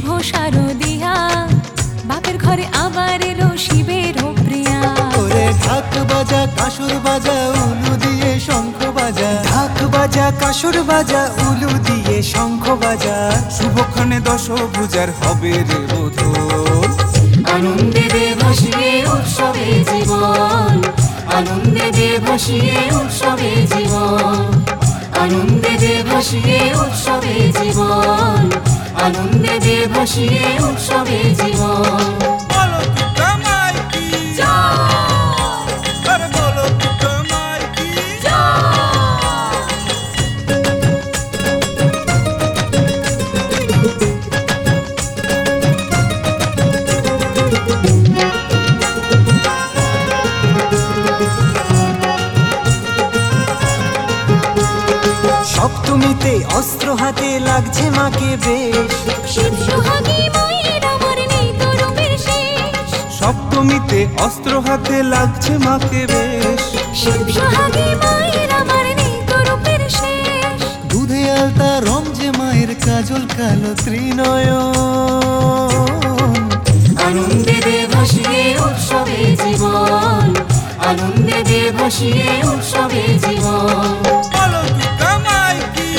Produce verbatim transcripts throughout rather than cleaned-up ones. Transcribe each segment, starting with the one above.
শারদিয়া, বাপের ঘরে আবার এলো শিবের প্রিয়া। ওরে ঢাক বাজা কাসুর বাজা উলু দিয়ে শঙ্খ বাজা, ঢাক বাজা কাসুর বাজা উলু দিয়ে শঙ্খ বাজা, শুভক্ষণে দশভুজার হবে রে বোধন। আনন্দে দে ভাসিয়ে উৎসবে জীবন, আনন্দে দে ভাসিয়ে উৎসবে জীবন, আনন্দে দে ভাসিয়ে উৎসবে জীবন, আনন্দে দে ভাসিয়ে উৎসবে জীবন। বলো কি কামাই কি আরে বলো কি কামাই কি সপ্তমীতে অস্ত্র হাতে লাগছে মাকে বেশ, শিব সোহাগী মায়ের আমার নেই তো রূপের শেষ। সপ্তমীতে অস্ত্র হাতে লাগছে মাকে বেশ, শিব সোহাগী মায়ের আমার নেই তো রূপের শেষ। দুধে আলতা রমজে মায়ের কাজল কালো ত্রিনয়ন। আনন্দে দে ভাসিয়ে উৎসবে জীবন, আনন্দে দে ভাসিয়ে উৎসবে জীবন। বলো কি কামাই কি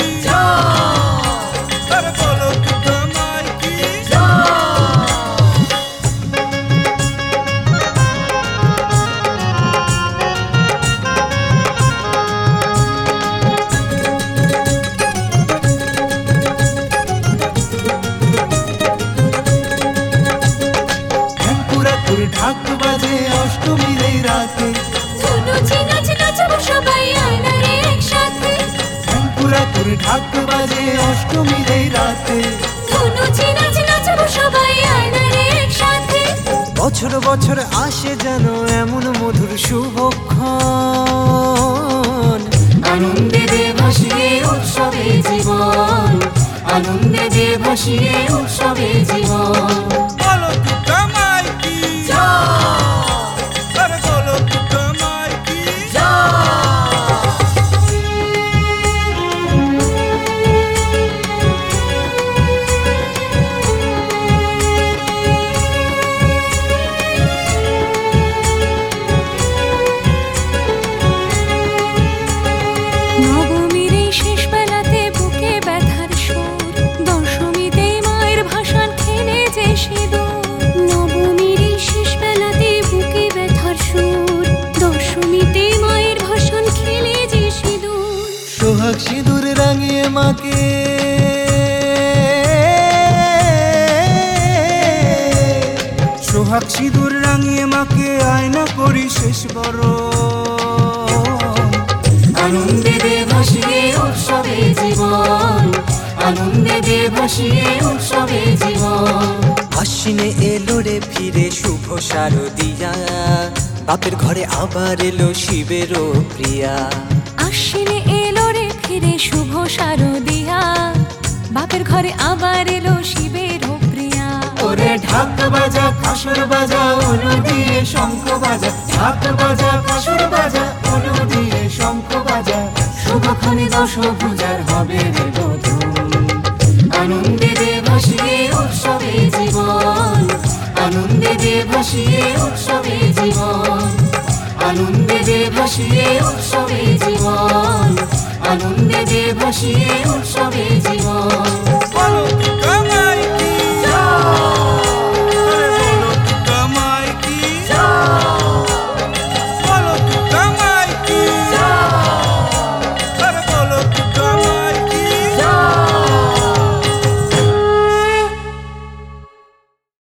আরে বলো কি কামাই কি পুরাপুরি ঢাক বাজে অষ্টমীর এই রাতে, ধুনুচি নাচ নাচবো সবাই আয়না রে একসাথে। পুরাপুরি ঢাক বাজে অষ্টমীর এই রাতে, ধুনুচি নাচ নাচবো সবাই আয়না রে একসাথে। বছর বছর আসে যেন এমন মধুর শুভক্ষণ। আনন্দে দে ভাসিয়ে উৎসবে জীবন, আনন্দে দে ভাসিয়ে উৎসবে জীবন। বলো কি কামাই কি আরে বলো কি কামাই কি নবমীর এই শেষ বেলাতে বুকে ব্যথার সুর, দশমীতে মায়ের ভাসান খেলে যে সিঁদুর। নবমীর এই শেষ বেলাতে বুকে ব্যথার সুর, দশমীতে মায়ের ভাসান খেলে যে সিঁদুর। সোহাগ সিঁদুর রাঙিয়ে মাকে সোহাগ সিঁদুর রাঙিয়ে মাকে আয়না করি শেষ বরণ। আনন্দে দে ভাসিয়ে উৎসবে জীবন, আনন্দে দে ভাসিয়ে উৎসবে জীবন। আশ্বিনে এলো রে ফিরে শুভ শারদিয়া, বাপের ঘরে আবার এলো শিবের প্রিয়া। আশ্বিনে এলো রে ফিরে শুভ শারদিয়া, বাপের ঘরে আবার এলো শিবের প্রিয়া। ওরে ঢাক বাজা কাসুর বাজা উলু দিয়ে শঙ্খ বাজা, ঢাক বাজা কাসুর বাজা উলু দিয়ে শঙ্খ বাজা, শুভক্ষণে দশভুজার হবে রে বোধন। আনন্দে দে ভাসিয়ে উৎসবে জীবন, আনন্দে দে ভাসিয়ে উৎসবে জীবন, আনন্দে দে ভাসিয়ে উৎসবে জীবন, আনন্দে দে ভাসিয়ে উৎসবে জীবন। বলো